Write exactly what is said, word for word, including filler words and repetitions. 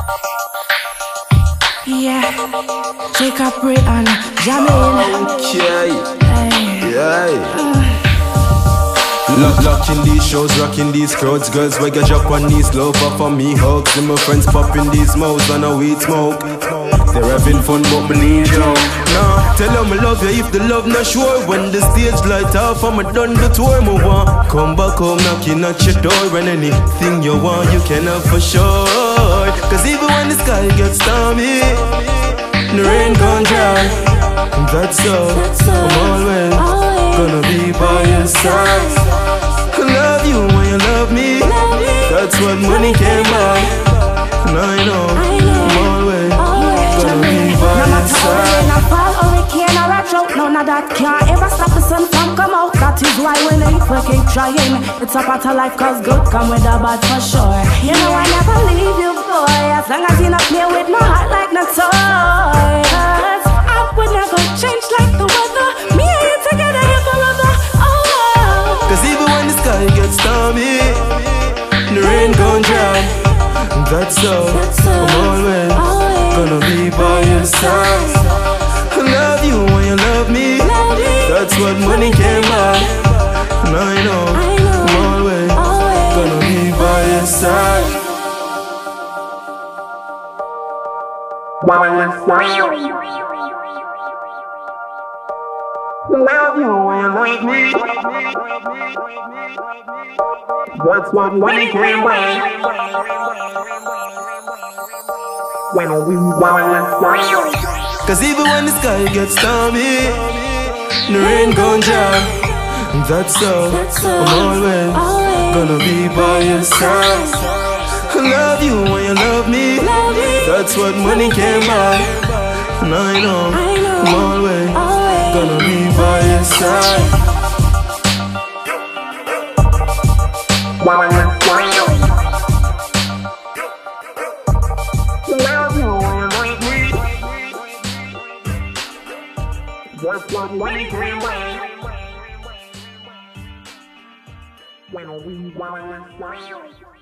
Yeah, take a break and jam in. Okay. Hey. Yeah. Uh. Lock, locking these shows, rocking these crowds. Girls we get drop on these love up for me hugs. And my friends popping these mouths on a weed smoke. They're having fun but me need you. Nah, tell them I love you if the love not sure. When the stage light off I'm done the tour. Move on, come back home knocking at your door. And anything you want you can have for sure. Cause even when the sky gets stormy, the rain gon' dry. That's so, I'm always gonna be by your side. I love you when you love me. That's what money can buy. And I know I'm always gonna be by your side. No matter how rain or fall, hurricane or a drought, none of that can't ever stop the sun from come out. That is why when I keep trying, it's a part of life cause good come with a bad for sure. You know I never leave you, boy, as long as you not play with my heart like no toy. Cause I would never change like the weather. Me and you together here forever. Oh. Cause even when the sky gets stormy, the rain gon' dry. That's so, I'm always gonna be by your side. I love you when you love me. That's what money can buy. And I know I'm always gonna be by your side. Love you when you love me. That's what money can buy. When we want. Cause even when the sky gets stormy, the rain gon' dry. That's so, I'm always gonna be by your side. I love you when you love me. That's what money can buy. And I know I'm always gonna be by your side. Love you when you love me. That's what money can buy. When we want.